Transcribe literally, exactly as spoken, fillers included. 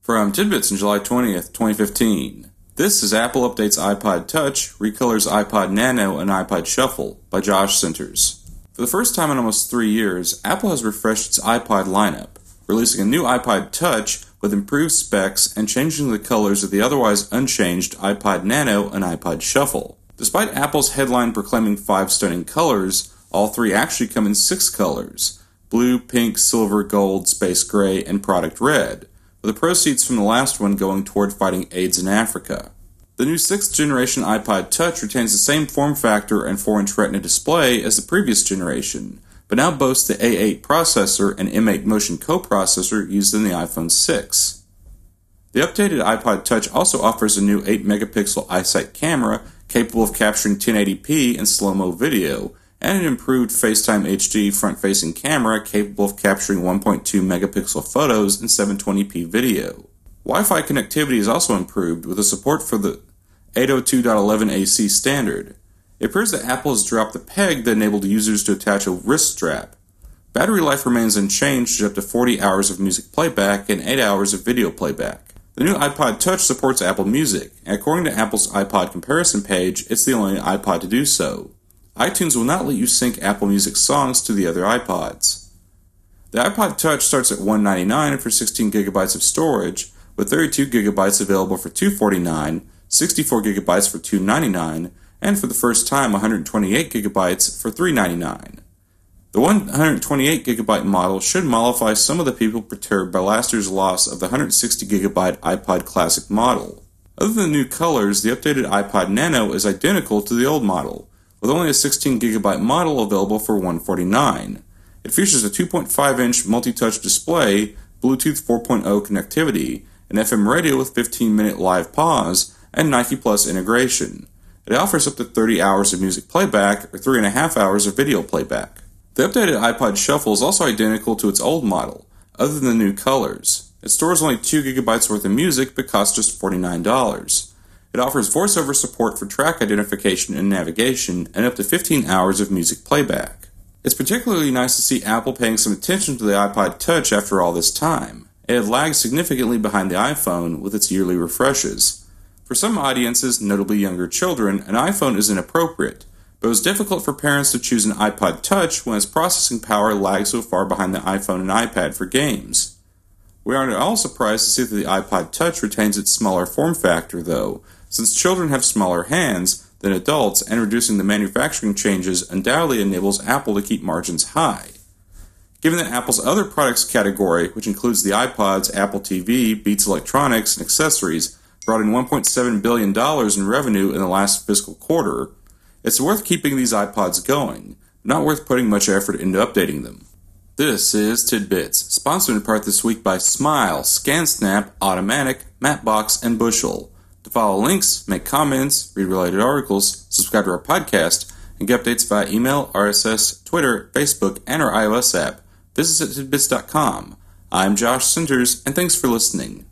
From Tidbits on July twentieth, twenty fifteen. This is Apple Updates iPod Touch, Recolors iPod Nano, and iPod Shuffle by Josh Centers. For the first time in almost three years, Apple has refreshed its iPod lineup, releasing a new iPod Touch with improved specs and changing the colors of the otherwise unchanged iPod Nano and iPod Shuffle. Despite Apple's headline proclaiming five stunning colors, all three actually come in six colors: blue, pink, silver, gold, space gray, and product red, with the proceeds from the last one going toward fighting AIDS in Africa. The new sixth generation iPod Touch retains the same form factor and four inch Retina display as the previous generation, but now boasts the A eight processor and M eight Motion coprocessor used in the iPhone six. The updated iPod Touch also offers a new eight megapixel iSight camera capable of capturing ten eighty p and slow-mo video, and an improved FaceTime H D front-facing camera capable of capturing one point two megapixel photos and seven twenty p video. Wi-Fi connectivity is also improved with the support for the eight oh two dot eleven A C standard. It appears that Apple has dropped the peg that enabled users to attach a wrist strap. Battery life remains unchanged at up to forty hours of music playback and eight hours of video playback. The new iPod Touch supports Apple Music, and according to Apple's iPod comparison page, it's the only iPod to do so. iTunes will not let you sync Apple Music songs to the other iPods. The iPod Touch starts at one hundred ninety-nine dollars for sixteen gigabytes of storage, with thirty-two gigabytes available for two hundred forty-nine dollars, sixty-four gigabytes for two hundred ninety-nine dollars, and for the first time one hundred twenty-eight gigabytes for three hundred ninety-nine dollars. The one hundred twenty-eight gigabyte model should mollify some of the people perturbed by last year's loss of the one hundred sixty gigabyte iPod Classic model. Other than the new colors, the updated iPod Nano is identical to the old model, with only a sixteen gigabyte model available for one hundred forty-nine dollars. It features a two point five inch multi-touch display, Bluetooth four point oh connectivity, an F M radio with fifteen minute live pause, and Nike Plus integration. It offers up to thirty hours of music playback or three and a half hours of video playback. The updated iPod Shuffle is also identical to its old model, other than the new colors. It stores only two gigabytes worth of music but costs just forty-nine dollars. It offers voiceover support for track identification and navigation, and up to fifteen hours of music playback. It's particularly nice to see Apple paying some attention to the iPod Touch after all this time. It had lagged significantly behind the iPhone with its yearly refreshes. For some audiences, notably younger children, an iPhone is inappropriate, but it was difficult for parents to choose an iPod Touch when its processing power lags so far behind the iPhone and iPad for games. We aren't at all surprised to see that the iPod Touch retains its smaller form factor, though, since children have smaller hands than adults, and reducing the manufacturing changes undoubtedly enables Apple to keep margins high. Given that Apple's other products category, which includes the iPods, Apple T V, Beats Electronics, and accessories, brought in one point seven billion dollars in revenue in the last fiscal quarter, it's worth keeping these iPods going, but not worth putting much effort into updating them. This is Tidbits, sponsored in part this week by Smile, ScanSnap, Automatic, Mapbox, and Bushel. To follow links, make comments, read related articles, subscribe to our podcast, and get updates via email, R S S, Twitter, Facebook, and our iOS app, visit tidbits dot com. I'm Josh Centers, and thanks for listening.